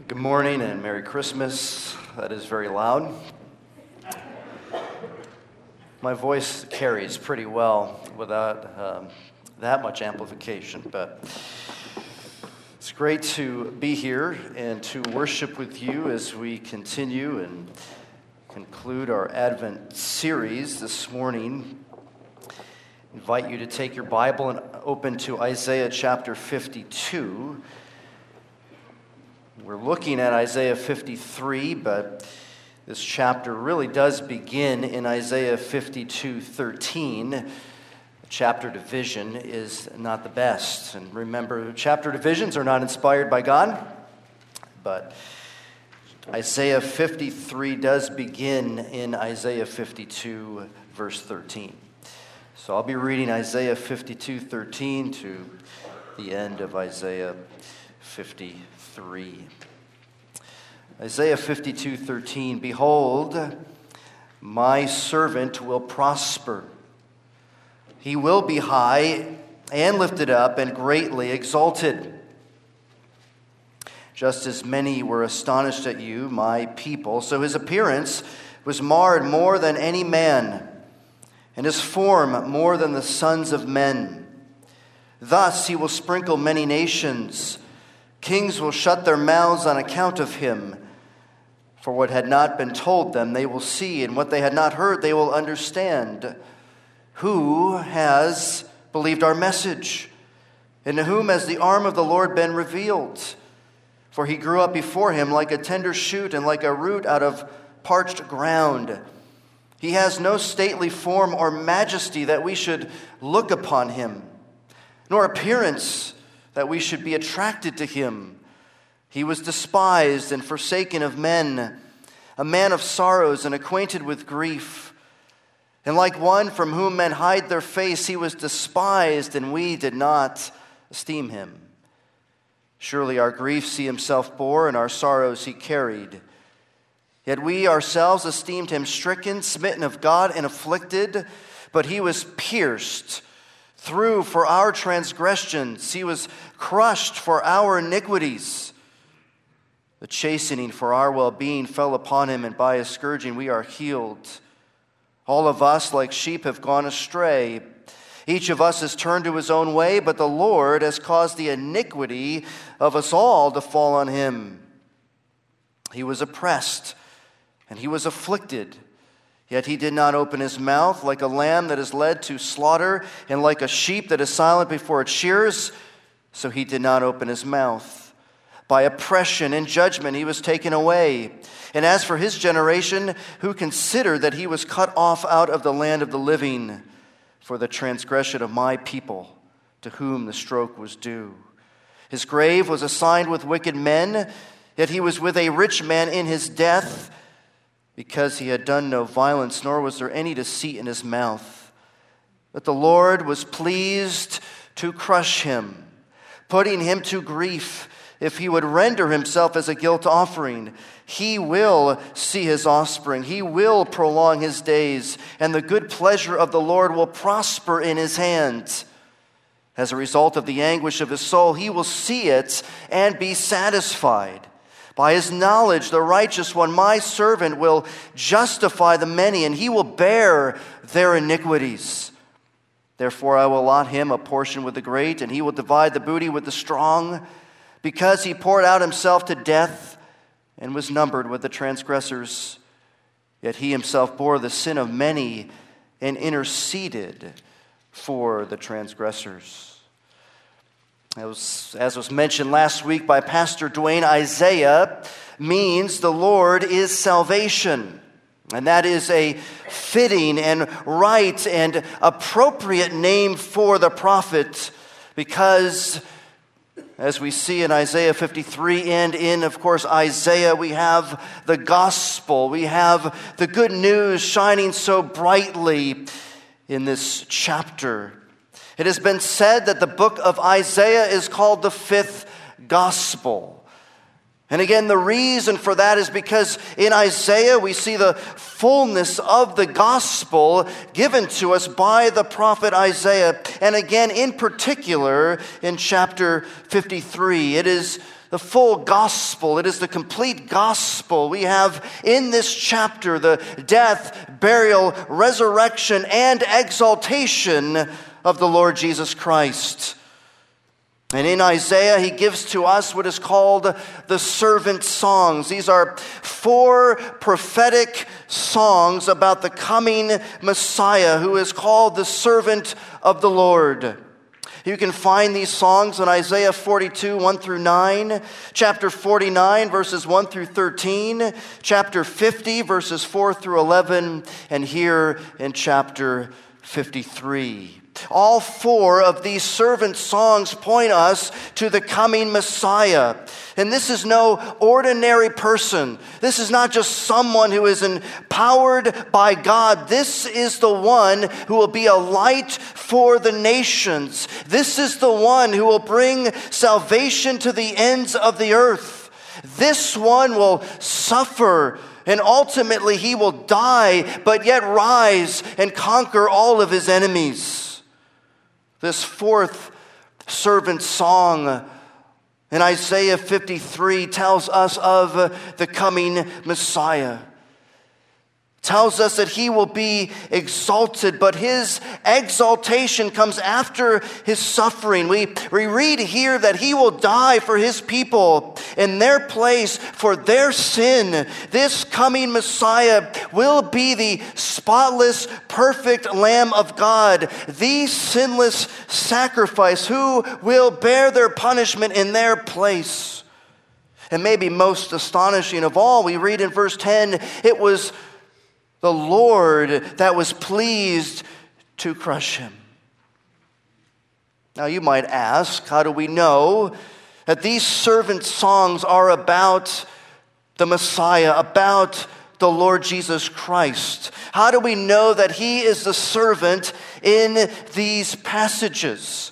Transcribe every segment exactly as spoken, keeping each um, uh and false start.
Good morning and Merry Christmas. That is very loud. My voice carries pretty well without um, that much amplification, but it's great to be here and to worship with you as we continue and conclude our Advent series this morning. I invite you to take your Bible and open to Isaiah chapter fifty-two. We're looking at Isaiah fifty-three, but this chapter really does begin in Isaiah fifty-two thirteen. The chapter division is not the best. And remember, chapter divisions are not inspired by God, but Isaiah fifty-three does begin in Isaiah fifty-two, verse thirteen. So I'll be reading Isaiah fifty-two thirteen to the end of Isaiah fifty-three. Isaiah fifty-two thirteen, Behold, my servant will prosper. He will be high and lifted up and greatly exalted. Just as many were astonished at you, my people, so his appearance was marred more than any man, and his form more than the sons of men. Thus he will sprinkle many nations. Kings will shut their mouths on account of him. For what had not been told them, they will see, and what they had not heard, they will understand. Who has believed our message? And to whom has the arm of the Lord been revealed? For he grew up before him like a tender shoot and like a root out of parched ground. He has no stately form or majesty that we should look upon him, nor appearance that we should be attracted to him. He was despised and forsaken of men, a man of sorrows and acquainted with grief. And like one from whom men hide their face, he was despised, and we did not esteem him. Surely our griefs he himself bore, and our sorrows he carried. Yet we ourselves esteemed him stricken, smitten of God, and afflicted. But he was pierced through for our transgressions. He was crushed for our iniquities. The chastening for our well-being fell upon him, and by his scourging we are healed. All of us, like sheep, have gone astray. Each of us has turned to his own way, but the Lord has caused the iniquity of us all to fall on him. He was oppressed, and he was afflicted. Yet he did not open his mouth. Like a lamb that is led to slaughter, and like a sheep that is silent before its shears, so he did not open his mouth. By oppression and judgment he was taken away. And as for his generation, who considered that he was cut off out of the land of the living, for the transgression of my people, to whom the stroke was due. His grave was assigned with wicked men, yet he was with a rich man in his death, because he had done no violence, nor was there any deceit in his mouth. But the Lord was pleased to crush him, putting him to grief. If he would render himself as a guilt offering, he will see his offspring. He will prolong his days, and the good pleasure of the Lord will prosper in his hand. As a result of the anguish of his soul, he will see it and be satisfied. By his knowledge, the righteous one, my servant, will justify the many, and he will bear their iniquities. Therefore I will allot him a portion with the great, and he will divide the booty with the strong, because he poured out himself to death and was numbered with the transgressors. Yet he himself bore the sin of many and interceded for the transgressors. As, as was mentioned last week by Pastor Dwayne, Isaiah means the Lord is salvation. And that is a fitting and right and appropriate name for the prophet, because as we see in Isaiah fifty-three and in, of course, Isaiah, we have the gospel. We have the good news shining so brightly in this chapter. It has been said that the book of Isaiah is called the fifth gospel. And again, the reason for that is because in Isaiah we see the fullness of the gospel given to us by the prophet Isaiah. And again, in particular, in chapter fifty-three, it is the full gospel. It is the complete gospel. We have in this chapter the death, burial, resurrection, and exaltation of the Lord Jesus Christ. And in Isaiah, he gives to us what is called the servant songs. These are four prophetic songs about the coming Messiah who is called the servant of the Lord. You can find these songs in Isaiah forty-two, one through nine, chapter forty-nine, verses one through thirteen, chapter fifty, verses four through eleven, and here in chapter fifty-three. All four of these servant songs point us to the coming Messiah. And this is no ordinary person. This is not just someone who is empowered by God. This is the one who will be a light for the nations. This is the one who will bring salvation to the ends of the earth. This one will suffer, and ultimately he will die, but yet rise and conquer all of his enemies. This fourth servant song in Isaiah fifty-three tells us of the coming Messiah. Tells us that he will be exalted, but his exaltation comes after his suffering. We, we read here that he will die for his people in their place for their sin. This coming Messiah will be the spotless, perfect Lamb of God, the sinless sacrifice who will bear their punishment in their place. And maybe most astonishing of all, we read in verse ten, it was the Lord that was pleased to crush him. Now you might ask, how do we know that these servant songs are about the Messiah, about the Lord Jesus Christ? How do we know that he is the servant in these passages?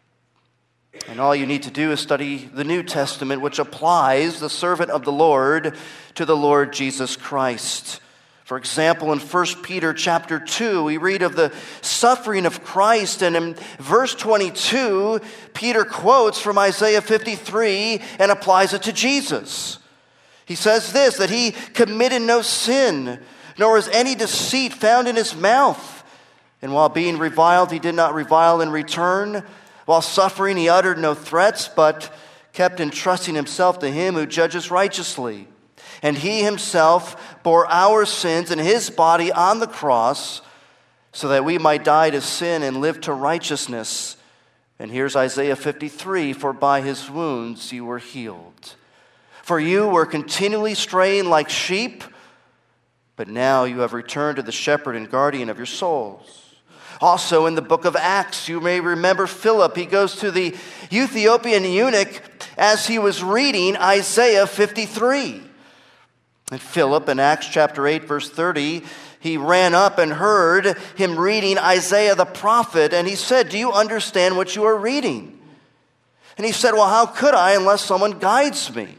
And all you need to do is study the New Testament, which applies the servant of the Lord to the Lord Jesus Christ. For example, in First Peter chapter two, we read of the suffering of Christ, and in verse twenty-two, Peter quotes from Isaiah fifty-three and applies it to Jesus. He says this, that he committed no sin, nor was any deceit found in his mouth. And while being reviled, he did not revile in return. While suffering, he uttered no threats, but kept entrusting himself to him who judges righteously. And he himself bore our sins in his body on the cross so that we might die to sin and live to righteousness. And here's Isaiah fifty-three, for by his wounds you were healed. For you were continually straying like sheep, but now you have returned to the shepherd and guardian of your souls. Also in the book of Acts, you may remember Philip. He goes to the Ethiopian eunuch as he was reading Isaiah fifty-three. And Philip, in Acts chapter eight, verse thirty, he ran up and heard him reading Isaiah the prophet, and he said, "Do you understand what you are reading?" And he said, "Well, how could I unless someone guides me?"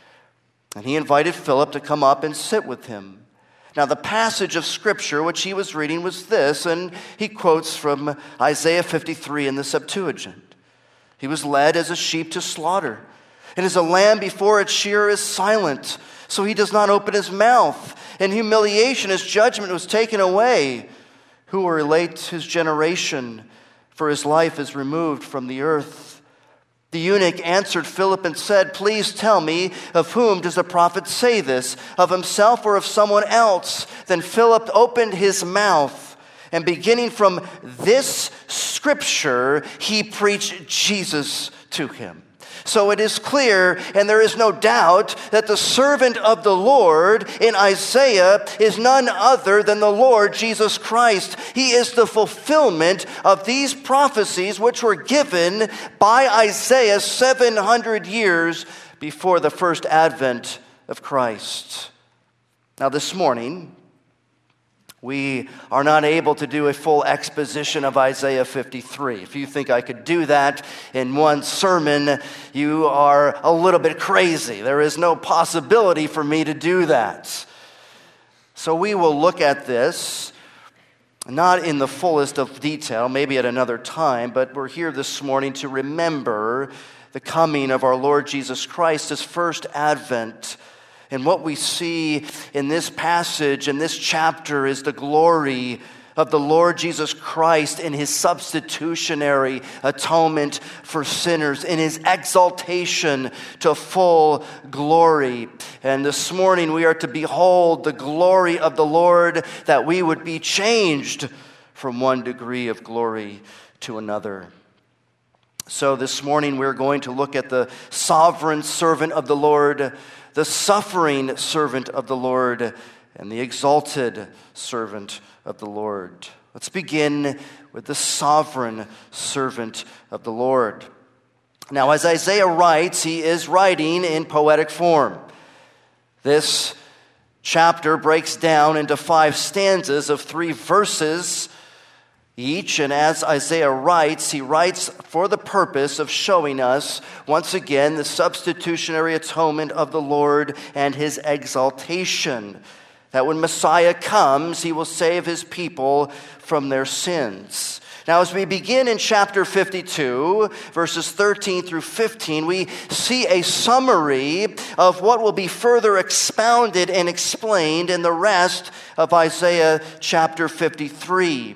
And he invited Philip to come up and sit with him. Now, the passage of Scripture which he was reading was this, and he quotes from Isaiah fifty-three in the Septuagint. He was led as a sheep to slaughter, and as a lamb before its shearer is silent, so he does not open his mouth. In humiliation his judgment was taken away. Who will relate his generation? For his life is removed from the earth. The eunuch answered Philip and said, "Please tell me, of whom does the prophet say this? Of himself or of someone else?" Then Philip opened his mouth, and beginning from this scripture, he preached Jesus to him. So it is clear, and there is no doubt, that the servant of the Lord in Isaiah is none other than the Lord Jesus Christ. He is the fulfillment of these prophecies which were given by Isaiah seven hundred years before the first advent of Christ. Now this morning, We are not able to do a full exposition of Isaiah fifty-three. If you think I could do that in one sermon, you are a little bit crazy. There is no possibility for me to do that. So we will look at this, not in the fullest of detail, maybe at another time, but we're here this morning to remember the coming of our Lord Jesus Christ, His first advent. And what we see in this passage, in this chapter, is the glory of the Lord Jesus Christ in His substitutionary atonement for sinners, in His exaltation to full glory. And this morning we are to behold the glory of the Lord, that we would be changed from one degree of glory to another. So this morning we're going to look at the sovereign servant of the Lord, the suffering servant of the Lord, and the exalted servant of the Lord. Let's begin with the sovereign servant of the Lord. Now, as Isaiah writes, he is writing in poetic form. This chapter breaks down into five stanzas of three verses each, and as Isaiah writes, he writes for the purpose of showing us, once again, the substitutionary atonement of the Lord and His exaltation. That when Messiah comes, He will save His people from their sins. Now, as we begin in chapter fifty-two, verses thirteen through fifteen, we see a summary of what will be further expounded and explained in the rest of Isaiah chapter fifty-three.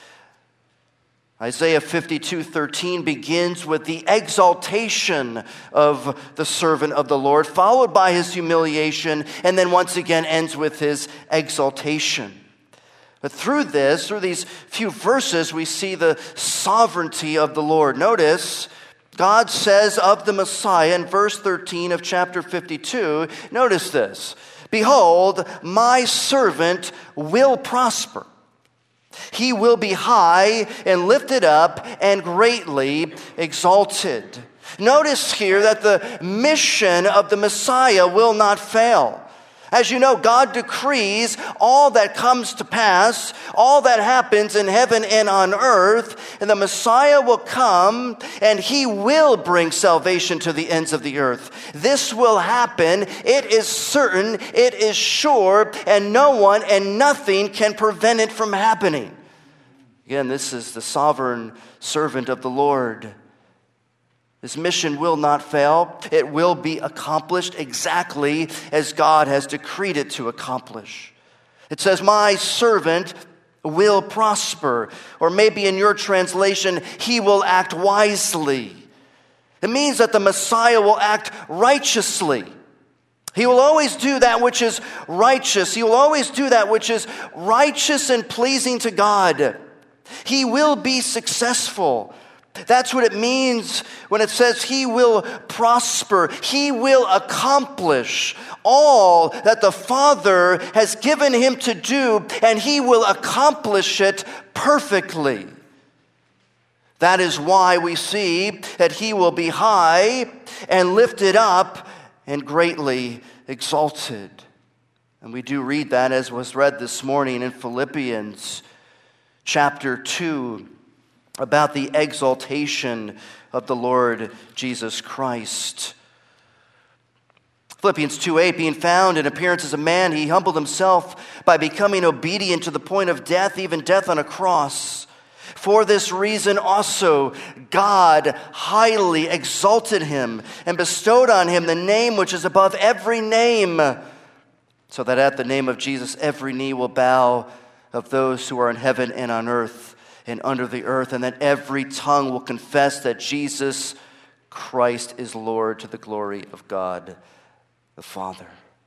Isaiah fifty-two thirteen begins with the exaltation of the servant of the Lord, followed by his humiliation, and then once again ends with his exaltation. But through this, through these few verses, we see the sovereignty of the Lord. Notice, God says of the Messiah in verse thirteen of chapter fifty-two, notice this, "Behold, my servant will prosper. He will be high and lifted up and greatly exalted." Notice here that the mission of the Messiah will not fail. As you know, God decrees all that comes to pass, all that happens in heaven and on earth, and the Messiah will come and He will bring salvation to the ends of the earth. This will happen. It is certain, it is sure, and no one and nothing can prevent it from happening. Again, this is the sovereign servant of the Lord. His mission will not fail. It will be accomplished exactly as God has decreed it to accomplish. It says, "My servant will prosper." Or maybe in your translation, "He will act wisely." It means that the Messiah will act righteously. He will always do that which is righteous. He will always do that which is righteous and pleasing to God. He will be successful. That's what it means when it says He will prosper. He will accomplish all that the Father has given Him to do, and He will accomplish it perfectly. That is why we see that He will be high and lifted up and greatly exalted. And we do read that, as was read this morning in Philippians chapter two, about the exaltation of the Lord Jesus Christ. Philippians two eight, "Being found in appearance as a man, He humbled Himself by becoming obedient to the point of death, even death on a cross. For this reason also God highly exalted Him and bestowed on Him the name which is above every name, so that at the name of Jesus every knee will bow, of those who are in heaven and on earth and under the earth, and that every tongue will confess that Jesus Christ is Lord, to the glory of God the Father."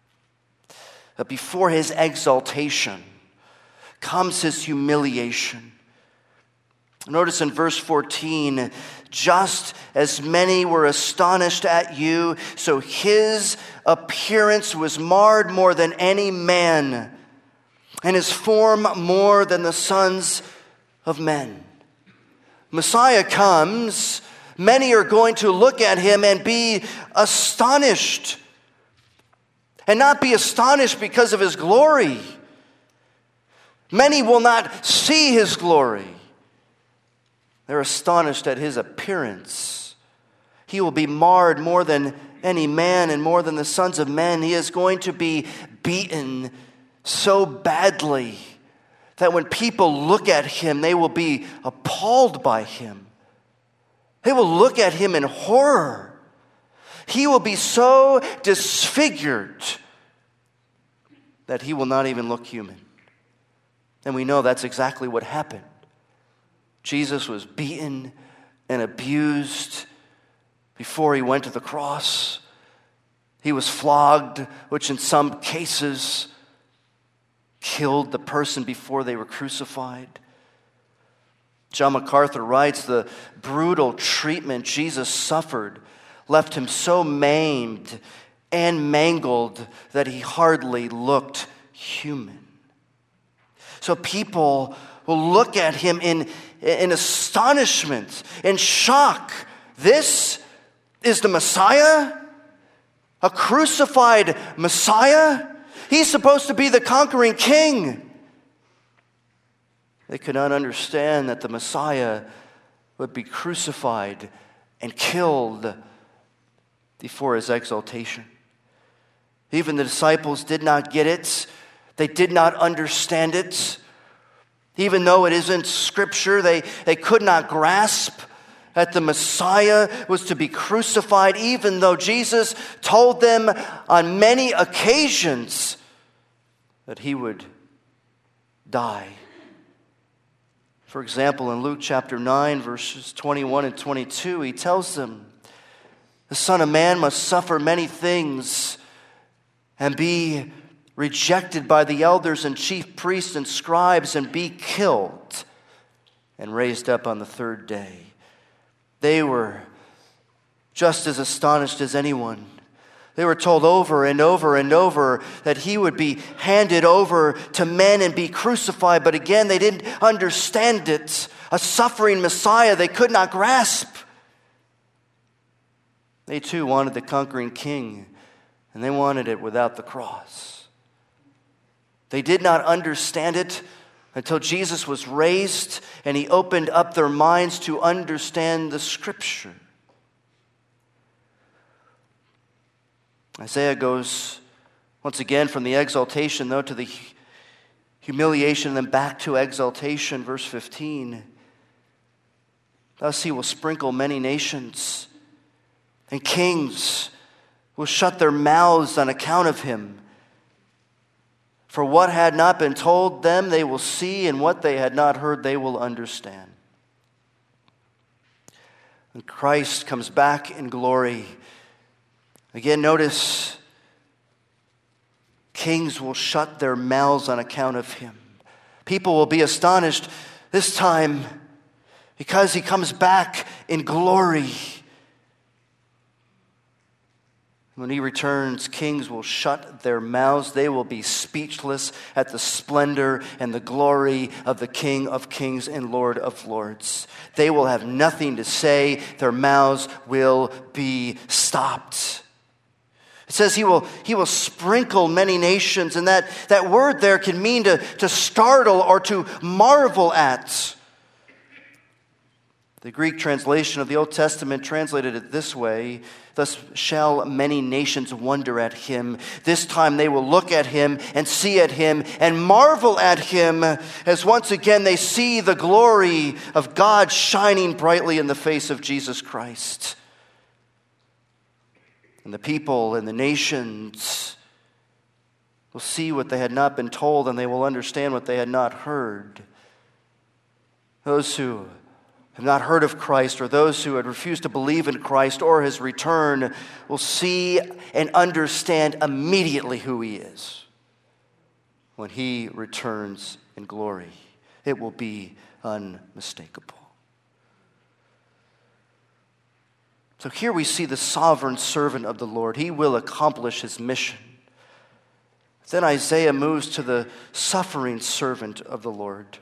But before His exaltation comes His humiliation. Notice in verse fourteen, "Just as many were astonished at you, so His appearance was marred more than any man, and His form more than the sons of men." Messiah comes, many are going to look at Him and be astonished. And not be astonished because of His glory, Many will not see his glory. They're astonished at his appearance. He will be marred more than any man and more than the sons of men. He is going to be beaten so badly that when people look at him, they will be appalled by him. They will look at him in horror. He will be so disfigured that he will not even look human. And we know that's exactly what happened. Jesus was beaten and abused before he went to the cross. He was flogged, which in some cases killed the person before they were crucified. John MacArthur writes, the brutal treatment Jesus suffered left him so maimed and mangled that he hardly looked human. So people will look at him in, in astonishment, in shock. This is the Messiah? A crucified Messiah? He's supposed to be the conquering king. They could not understand that the Messiah would be crucified and killed before his exaltation. Even the disciples did not get it. They did not understand it. Even though it isn't Scripture, they, they could not grasp that the Messiah was to be crucified, even though Jesus told them on many occasions that he would die. For example, in Luke chapter nine, verses twenty-one and twenty-two, he tells them, the Son of Man must suffer many things and be rejected by the elders and chief priests and scribes and be killed and raised up on the third day. They were just as astonished as anyone. They were told over and over and over that he would be handed over to men and be crucified. But again, they didn't understand it. A suffering Messiah they could not grasp. They too wanted the conquering king, and they wanted it without the cross. They did not understand it until Jesus was raised and he opened up their minds to understand the Scripture. Isaiah goes once again from the exaltation, though, to the humiliation and then back to exaltation. Verse fifteen. Thus he will sprinkle many nations, and kings will shut their mouths on account of him. For what had not been told them, they will see, and what they had not heard, they will understand. When Christ comes back in glory, again, notice, kings will shut their mouths on account of him. People will be astonished this time because he comes back in glory. When he returns, kings will shut their mouths. They will be speechless at the splendor and the glory of the King of Kings and Lord of Lords. They will have nothing to say. Their mouths will be stopped. It says he will, he will sprinkle many nations, and that, that word there can mean to, to startle or to marvel at. The Greek translation of the Old Testament translated it this way: thus shall many nations wonder at him. This time they will look at him and see at him and marvel at him, as once again they see the glory of God shining brightly in the face of Jesus Christ. And the people and the nations will see what they had not been told, and they will understand what they had not heard. Those who have not heard of Christ, or those who had refused to believe in Christ or his return, will see and understand immediately who he is when he returns in glory. It will be unmistakable. So here we see the sovereign servant of the Lord. He will accomplish his mission. Then Isaiah moves to the suffering servant of the Lord.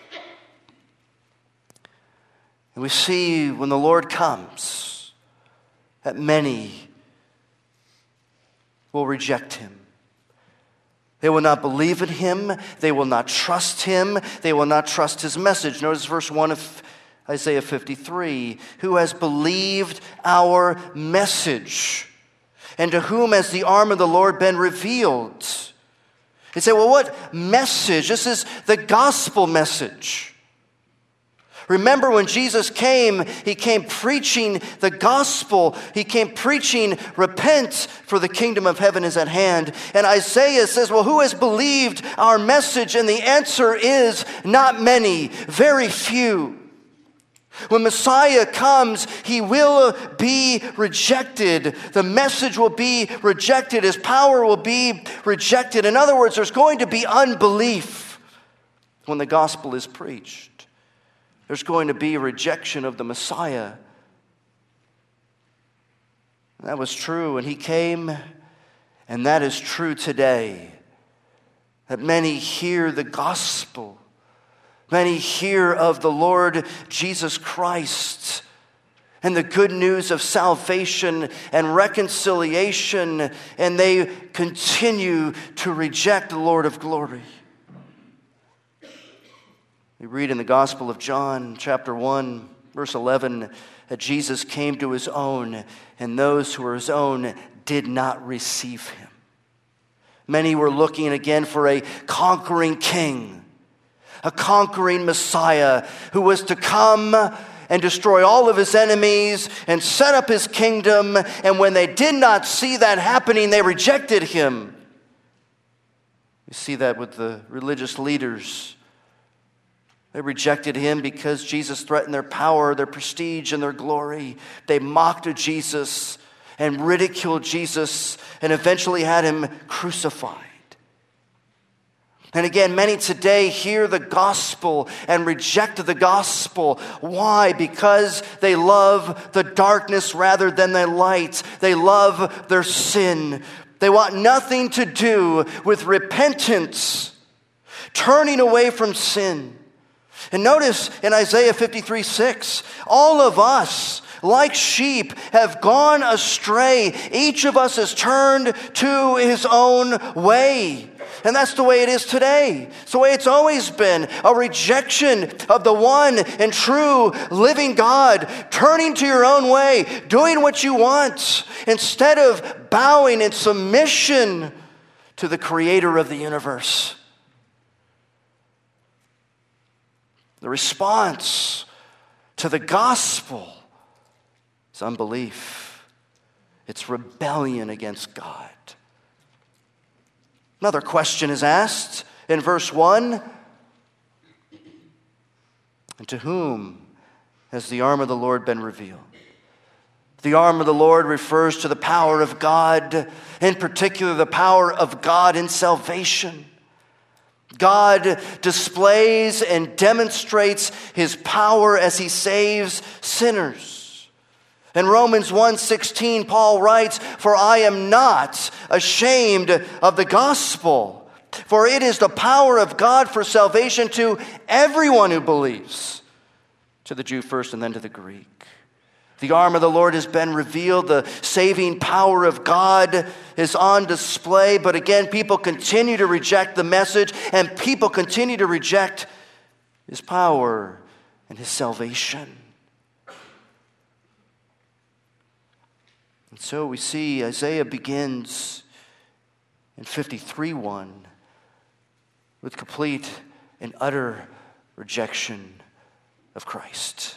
And we see when the Lord comes that many will reject him. They will not believe in him. They will not trust him. They will not trust his message. Notice verse one of Isaiah fifty-three. Who has believed our message? And to whom has the arm of the Lord been revealed? You say, well, what message? This is the gospel message. Remember when Jesus came, he came preaching the gospel. He came preaching, repent, for the kingdom of heaven is at hand. And Isaiah says, well, who has believed our message? And the answer is not many, very few. When Messiah comes, he will be rejected. The message will be rejected. His power will be rejected. In other words, there's going to be unbelief when the gospel is preached. There's going to be rejection of the Messiah. That was true when he came, and that is true today. That many hear the gospel. Many hear of the Lord Jesus Christ and the good news of salvation and reconciliation, and they continue to reject the Lord of glory. We read in the Gospel of John, chapter one, verse eleven, that Jesus came to his own, and those who were his own did not receive him. Many were looking again for a conquering king, a conquering Messiah who was to come and destroy all of his enemies and set up his kingdom. And when they did not see that happening, they rejected him. You see that with the religious leaders. They rejected him because Jesus threatened their power, their prestige, and their glory. They mocked Jesus and ridiculed Jesus and eventually had him crucified. And again, many today hear the gospel and reject the gospel. Why? Because they love the darkness rather than the light. They love their sin. They want nothing to do with repentance, turning away from sin. And notice in Isaiah fifty-three six, all of us, like sheep, have gone astray. Each of us has turned to his own way. And that's the way it is today. It's the way it's always been. A rejection of the one and true living God. Turning to your own way. Doing what you want. Instead of bowing in submission to the creator of the universe. The response to the gospel is unbelief. It's rebellion against God. Another question is asked in verse one. And to whom has the arm of the Lord been revealed? The arm of the Lord refers to the power of God, in particular the power of God in salvation. God displays and demonstrates his power as he saves sinners. In Romans one sixteen, Paul writes, "For I am not ashamed of the gospel, for it is the power of God for salvation to everyone who believes, to the Jew first and then to the Greek." The arm of the Lord has been revealed. The saving power of God is on display. But again, people continue to reject the message, and people continue to reject his power and his salvation. And so we see Isaiah begins in fifty-three one with complete and utter rejection of Christ.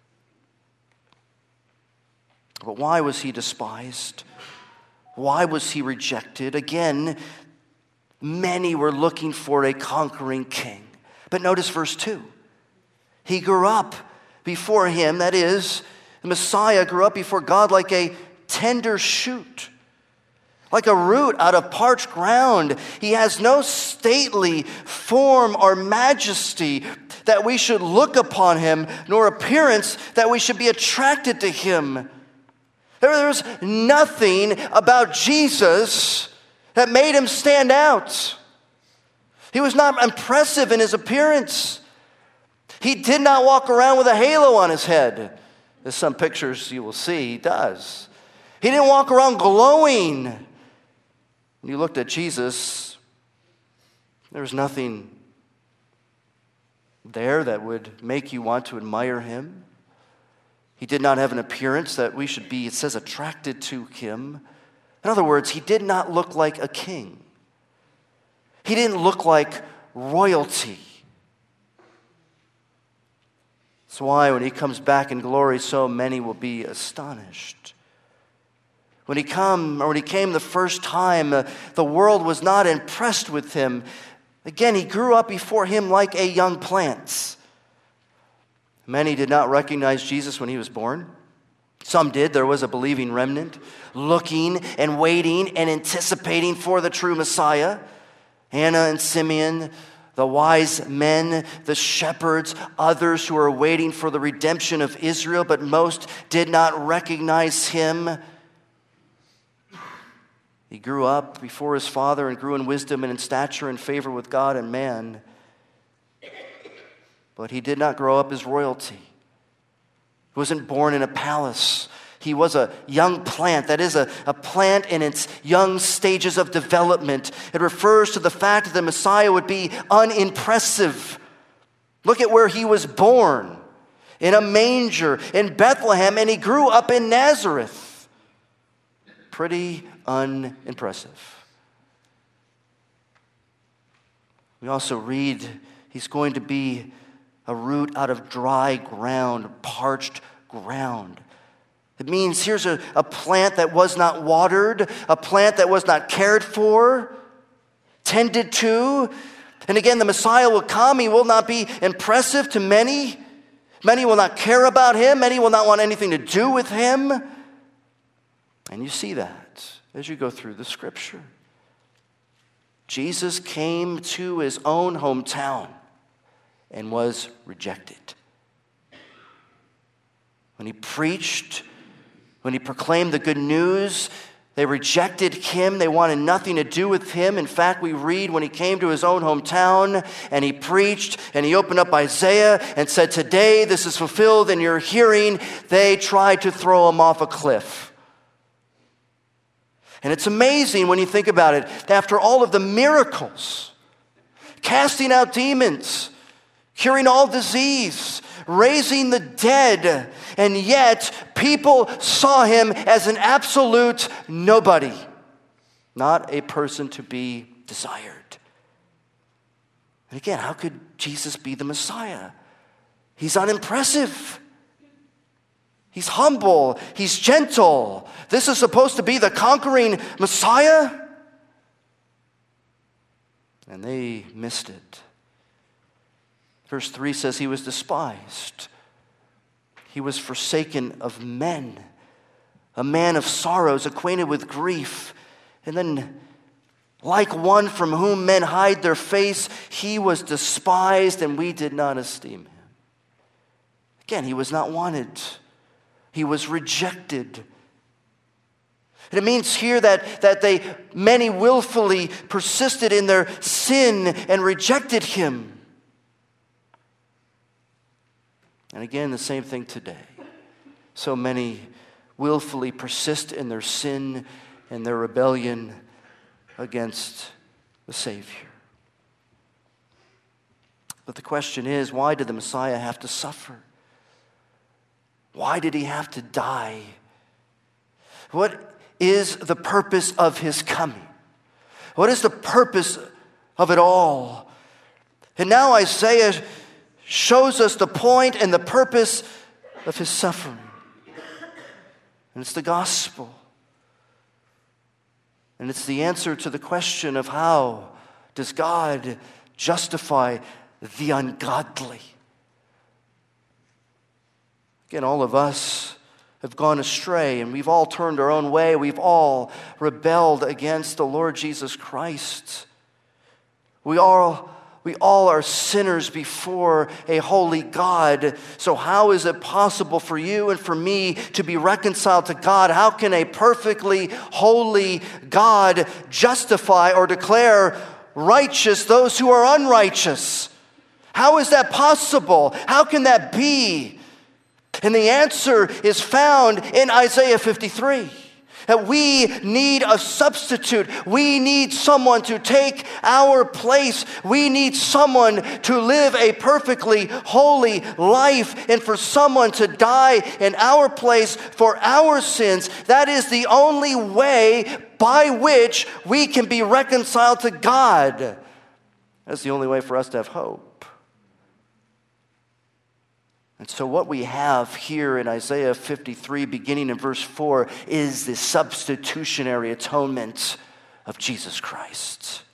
But why was he despised? Why was he rejected? Again, many were looking for a conquering king. But notice verse two. He grew up before him, that is, the Messiah grew up before God like a tender shoot, like a root out of parched ground. He has no stately form or majesty that we should look upon him, nor appearance that we should be attracted to him. There was nothing about Jesus that made him stand out. He was not impressive in his appearance. He did not walk around with a halo on his head, as some pictures you will see he does. He didn't walk around glowing. When you looked at Jesus, There was nothing there that would make you want to admire him. He did not have an appearance that we should be, it says, attracted to him. In other words, he did not look like a king. He didn't look like royalty. That's why when he comes back in glory, so many will be astonished. When he come, or when he came the first time, uh, the world was not impressed with him. Again, he grew up before him like a young plant. Many did not recognize Jesus when he was born. Some did. There was a believing remnant, looking and waiting and anticipating for the true Messiah. Anna and Simeon, the wise men, the shepherds, others who were waiting for the redemption of Israel, but most did not recognize him. He grew up before his father and grew in wisdom and in stature and favor with God and man. But he did not grow up as royalty. He wasn't born in a palace. He was a young plant, that is, a, a plant in its young stages of development. It refers to the fact that the Messiah would be unimpressive. Look at where he was born, in a manger in Bethlehem, and he grew up in Nazareth. Pretty unimpressive. We also read he's going to be a root out of dry ground, parched ground. It means here's a, a plant that was not watered, a plant that was not cared for, tended to. And again, the Messiah will come. He will not be impressive to many. Many will not care about him. Many will not want anything to do with him. And you see that as you go through the scripture. Jesus came to his own hometown and was rejected. When he preached, when he proclaimed the good news, they rejected him. They wanted nothing to do with him. In fact, we read when he came to his own hometown and he preached and he opened up Isaiah and said, "Today this is fulfilled in your hearing," they tried to throw him off a cliff. And it's amazing when you think about it, that after all of the miracles, casting out demons, curing all disease, raising the dead, and yet people saw him as an absolute nobody, not a person to be desired. And again, how could Jesus be the Messiah? He's unimpressive. He's humble. He's gentle. This is supposed to be the conquering Messiah? And they missed it. Verse three says he was despised. He was forsaken of men, a man of sorrows, acquainted with grief. And then, like one from whom men hide their face, he was despised and we did not esteem him. Again, he was not wanted. He was rejected. And it means here that, that they, many willfully persisted in their sin and rejected him. And again, the same thing today. So many willfully persist in their sin and their rebellion against the Savior. But the question is, why did the Messiah have to suffer? Why did he have to die? What is the purpose of his coming? What is the purpose of it all? And now Isaiah shows us the point and the purpose of his suffering. And it's the gospel. And it's the answer to the question of how does God justify the ungodly? Again, all of us have gone astray, and we've all turned our own way. We've all rebelled against the Lord Jesus Christ. We all, we all are sinners before a holy God. So how is it possible for you and for me to be reconciled to God? How can a perfectly holy God justify or declare righteous those who are unrighteous? How is that possible? How can that be? And the answer is found in Isaiah fifty-three. That we need a substitute. We need someone to take our place. We need someone to live a perfectly holy life and for someone to die in our place for our sins. That is the only way by which we can be reconciled to God. That's the only way for us to have hope. And so what we have here in Isaiah fifty-three, beginning in verse four, is the substitutionary atonement of Jesus Christ.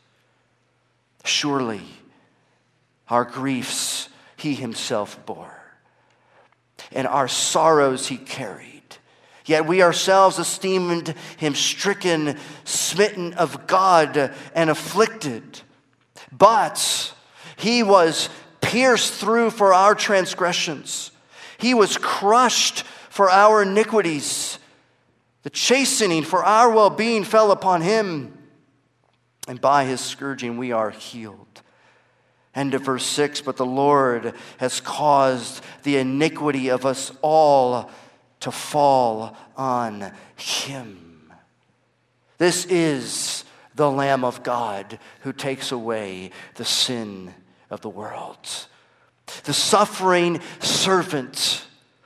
Surely our griefs he himself bore, and our sorrows he carried. Yet we ourselves esteemed him stricken, smitten of God, and afflicted. But he was pierced through for our transgressions. He was crushed for our iniquities. The chastening for our well-being fell upon him, and by his scourging we are healed. End of verse six, but the Lord has caused the iniquity of us all to fall on him. This is the Lamb of God who takes away the sin of the world. The suffering servant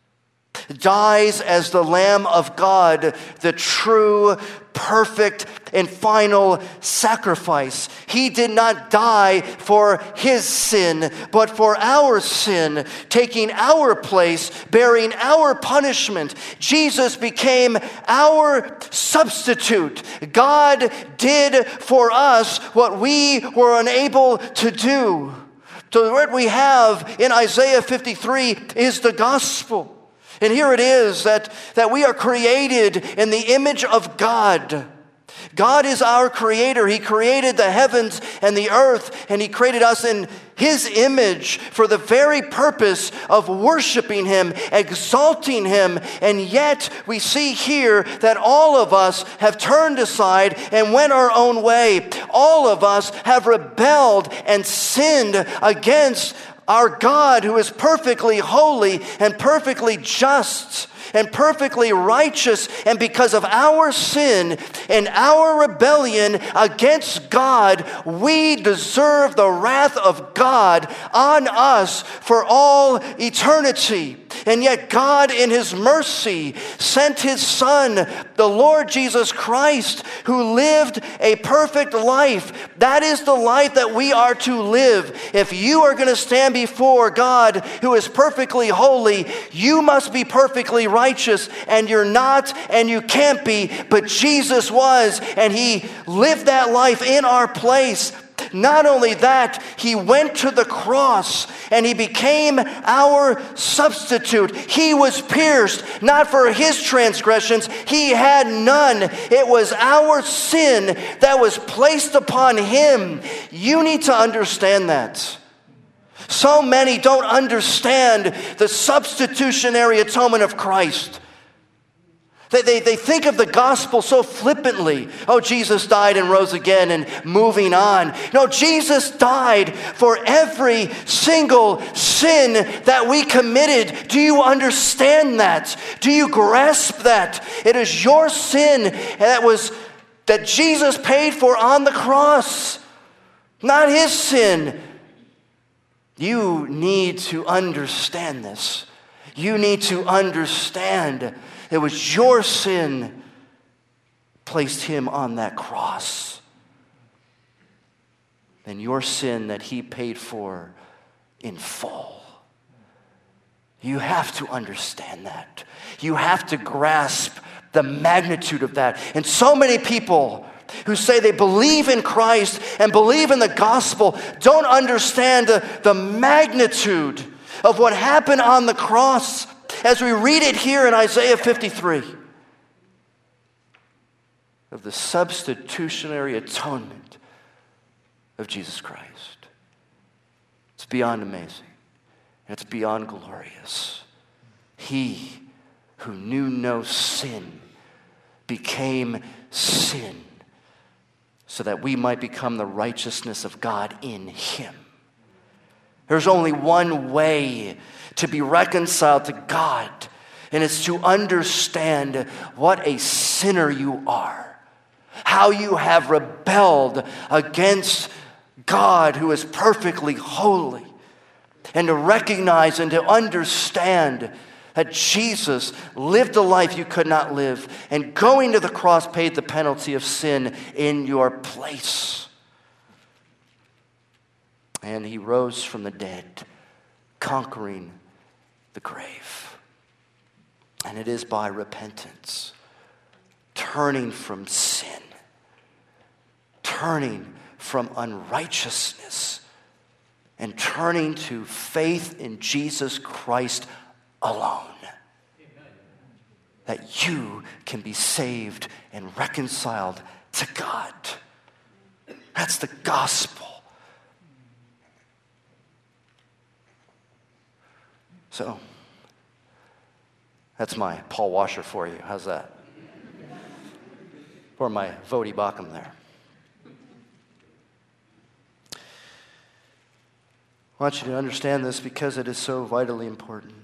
dies as the Lamb of God, the true, perfect, and final sacrifice. He did not die for his sin, but for our sin, taking our place, bearing our punishment. Jesus became our substitute. God did for us what we were unable to do. So what we have in Isaiah fifty-three is the gospel. And here it is that, that we are created in the image of God. God is our creator. He created the heavens and the earth, and he created us in his image for the very purpose of worshiping him, exalting him. And yet we see here that all of us have turned aside and went our own way. All of us have rebelled and sinned against our God, who is perfectly holy and perfectly just and perfectly righteous. And because of our sin and our rebellion against God, we deserve the wrath of God on us for all eternity. And yet God, in his mercy, sent his Son, the Lord Jesus Christ, who lived a perfect life. That is the life that we are to live. If you are going to stand before God, who is perfectly holy, you must be perfectly righteous, and you're not, and you can't be, but Jesus was, and he lived that life in our place. Not only that, he went to the cross and he became our substitute. He was pierced, not for his transgressions. He had none. It was our sin that was placed upon him. You need to understand that. So many don't understand the substitutionary atonement of Christ. They, they, they think of the gospel so flippantly. Oh, Jesus died and rose again and moving on. No, Jesus died for every single sin that we committed. Do you understand that? Do you grasp that? It is your sin that was that Jesus paid for on the cross, not his sin. You need to understand this. You need to understand it was your sin placed him on that cross. And your sin that he paid for in full. You have to understand that. You have to grasp the magnitude of that. And so many people who say they believe in Christ and believe in the gospel don't understand the, the magnitude of what happened on the cross. As we read it here in Isaiah fifty-three, of the substitutionary atonement of Jesus Christ. It's beyond amazing. It's beyond glorious. He who knew no sin became sin so that we might become the righteousness of God in him. There's only one way to be reconciled to God, and it's to understand what a sinner you are, how you have rebelled against God who is perfectly holy, and to recognize and to understand that Jesus lived the life you could not live, and going to the cross paid the penalty of sin in your place. And he rose from the dead, conquering the grave. And it is by repentance, turning from sin, turning from unrighteousness, and turning to faith in Jesus Christ alone, Amen, that you can be saved and reconciled to God. That's the gospel. So, that's my Paul Washer for you. How's that? Or my Vodi Bakum there. I want you to understand this because it is so vitally important.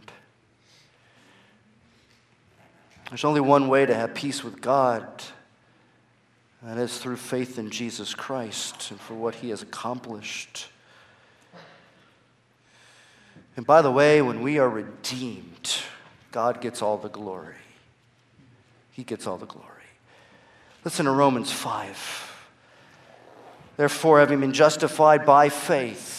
There's only one way to have peace with God, and that is through faith in Jesus Christ and for what he has accomplished. And by the way, when we are redeemed, God gets all the glory. He gets all the glory. Listen to Romans five. Therefore, having been justified by faith,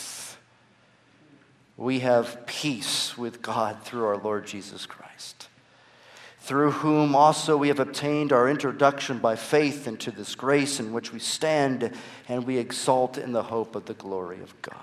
we have peace with God through our Lord Jesus Christ, through whom also we have obtained our introduction by faith into this grace in which we stand, and we exult in the hope of the glory of God.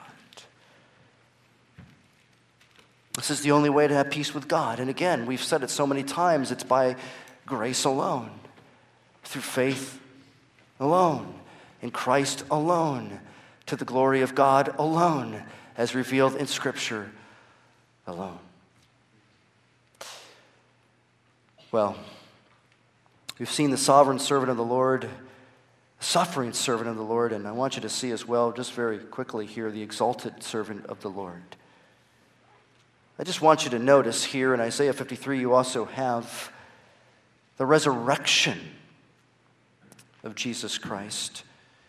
This is the only way to have peace with God. And again, we've said it so many times, it's by grace alone, through faith alone, in Christ alone, to the glory of God alone, as revealed in Scripture alone. Well, we've seen the sovereign servant of the Lord, the suffering servant of the Lord, and I want you to see as well, just very quickly here, the exalted servant of the Lord. I just want you to notice here in Isaiah fifty-three, you also have the resurrection of Jesus Christ.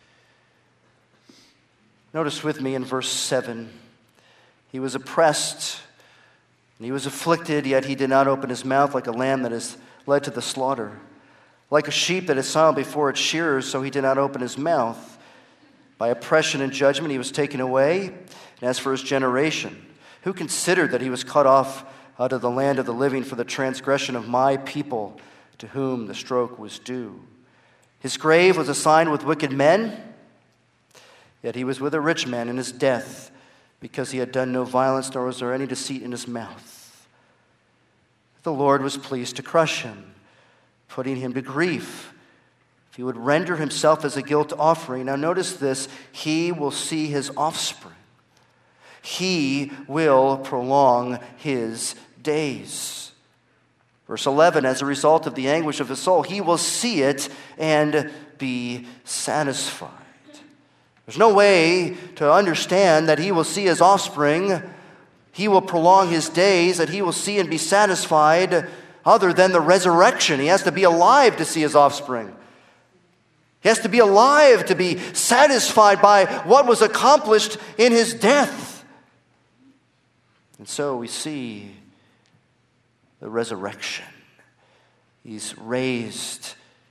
Notice with me in verse seven, he was oppressed and he was afflicted, yet he did not open his mouth, like a lamb that is led to the slaughter. Like a sheep that is silent before its shearers, so he did not open his mouth. By oppression and judgment he was taken away. And as for his generation, who considered that he was cut off out of the land of the living for the transgression of my people, to whom the stroke was due? His grave was assigned with wicked men, yet he was with a rich man in his death, because he had done no violence, nor was there any deceit in his mouth. The Lord was pleased to crush him, putting him to grief. If he would render himself as a guilt offering, now notice this, he will see his offspring. He will prolong his days. Verse eleven, as a result of the anguish of his soul, he will see it and be satisfied. There's no way to understand that he will see his offspring, he will prolong his days, that he will see and be satisfied other than the resurrection. He has to be alive to see his offspring. He has to be alive to be satisfied by what was accomplished in his death. And so we see the resurrection. He's raised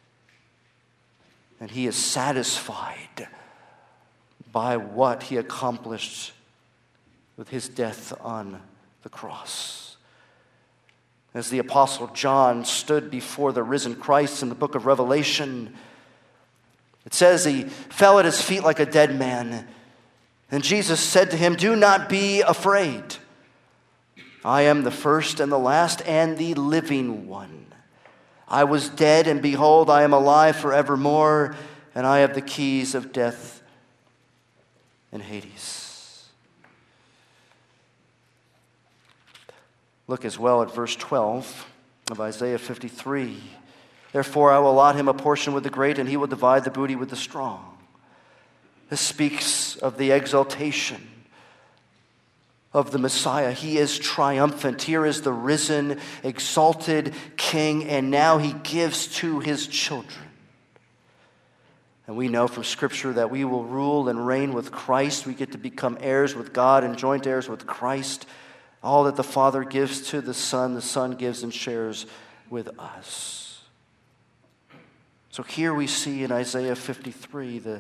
and he is satisfied by what he accomplished with his death on the cross. As the Apostle John stood before the risen Christ in the book of Revelation, it says he fell at his feet like a dead man. And Jesus said to him, "Do not be afraid. I am the first and the last and the living one. I was dead, and behold, I am alive forevermore, and I have the keys of death and Hades." Look as well at verse twelve of Isaiah fifty-three. Therefore I will allot him a portion with the great, and he will divide the booty with the strong. This speaks of the exaltation of the Messiah. He is triumphant. Here is the risen, exalted King, and now he gives to his children. And we know from Scripture that we will rule and reign with Christ. We get to become heirs with God and joint heirs with Christ. All that the Father gives to the Son, the Son gives and shares with us. So here we see in Isaiah fifty-three the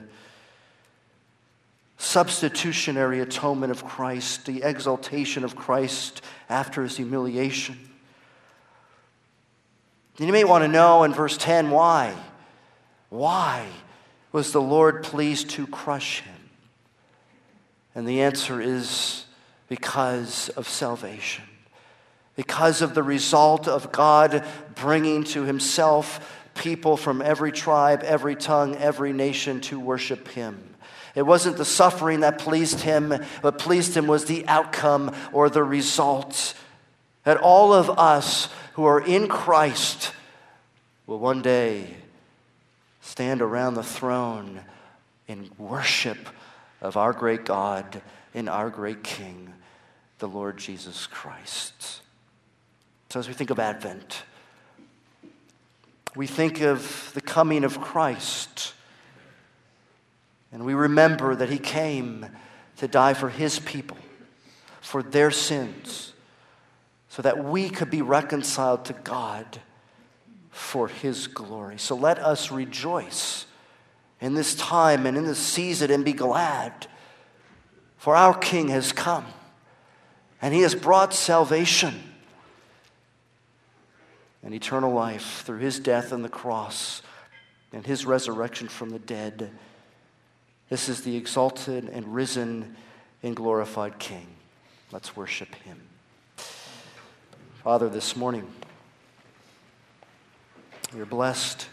substitutionary atonement of Christ, the exaltation of Christ after his humiliation. And you may want to know in verse ten, why? Why was the Lord pleased to crush him? And the answer is because of salvation. Because of the result of God bringing to himself people from every tribe, every tongue, every nation to worship him. It wasn't the suffering that pleased him. What pleased him was the outcome or the result. That all of us who are in Christ will one day stand around the throne in worship of our great God and our great King, the Lord Jesus Christ. So as we think of Advent, we think of the coming of Christ. And we remember that he came to die for his people, for their sins, so that we could be reconciled to God for his glory. So let us rejoice in this time and in this season and be glad, for our King has come, and he has brought salvation and eternal life through his death on the cross and his resurrection from the dead. This is the exalted and risen and glorified King. Let's worship him. Father, this morning, we are blessed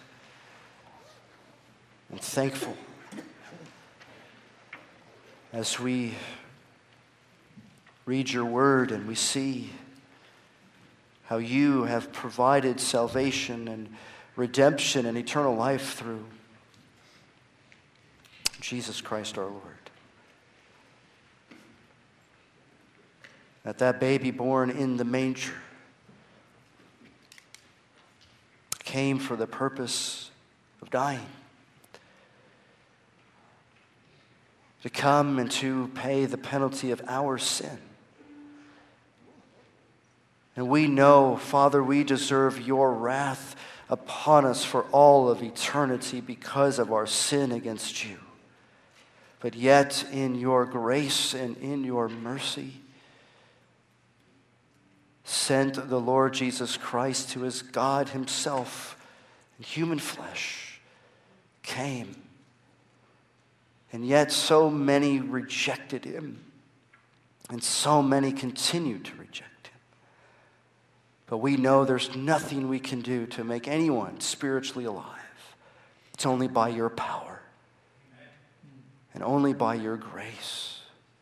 and thankful as we read your word and we see how you have provided salvation and redemption and eternal life through Jesus Christ our Lord. That that baby born in the manger came for the purpose of dying, to come and to pay the penalty of our sin. And we know, Father, we deserve your wrath upon us for all of eternity because of our sin against you. But yet, in your grace and in your mercy, sent the Lord Jesus Christ, who is God himself in human flesh, came. And yet so many rejected him, and so many continue to reject him. But we know there's nothing we can do to make anyone spiritually alive. It's only by your power. And only by your grace.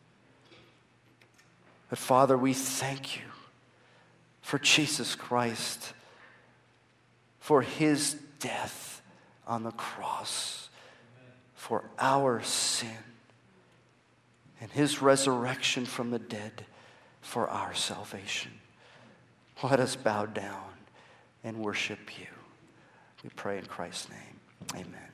But Father, we thank you for Jesus Christ, for his death on the cross, for our sin, and his resurrection from the dead for our salvation. Let us bow down and worship you. We pray in Christ's name. Amen.